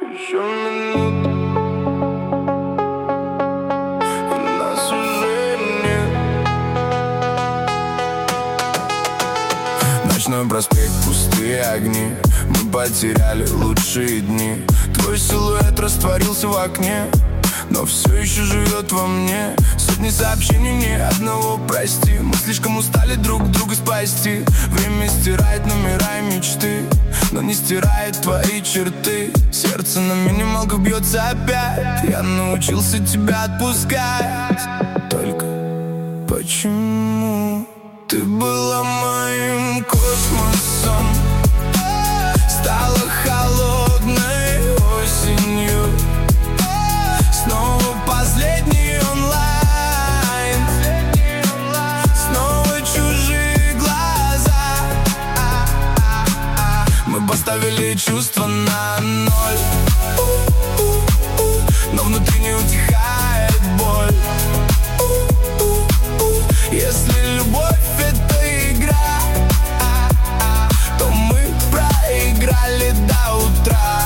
Еще минут, и нас уже нет. Ночной проспект, пустые огни. Мы потеряли лучшие дни. Твой силуэт растворился в окне, но все еще живет во мне. Сотни сообщений, ни одного прости. Мы слишком устали друг друга спасти. Время стирает номера и мечты, но не стирает твои черты. Сердце на минималках бьется опять. Я научился тебя отпускать. Только почему ты была моим космосом, стала холодной осенью, снова последний онлайн, снова чужие глаза. Мы поставили чувства на ноль, но внутри не утихает боль. Если любовь — это игра, то мы проиграли до утра.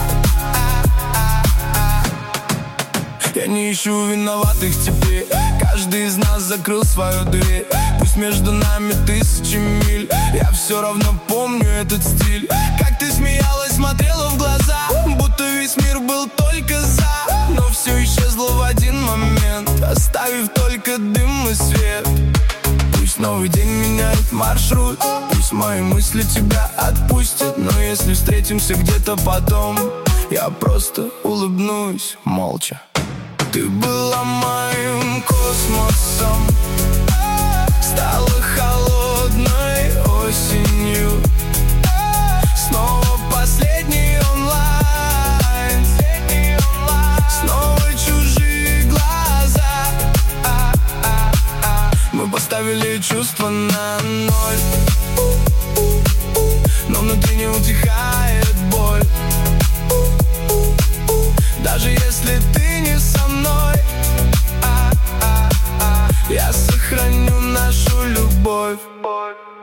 Я не ищу виноватых теперь. Каждый из нас закрыл свою дверь. Пусть между нами тысячи миль, я все равно помню этот стиль. Как ты смеялась, смотрела в глаза, будто весь мир был только за. Но все исчезло в один момент, оставив только дым и свет. Пусть новый день меняет маршрут, пусть мои мысли тебя отпустят. Но если встретимся где-то потом, я просто улыбнусь молча. Ты была моим космосом, стала холодной осенью, снова последний онлайн, снова чужие глаза. Мы поставили чувства на ноль, но внутри не утихает боль. Даже если ты не со мной, я сохраню нашу любовь.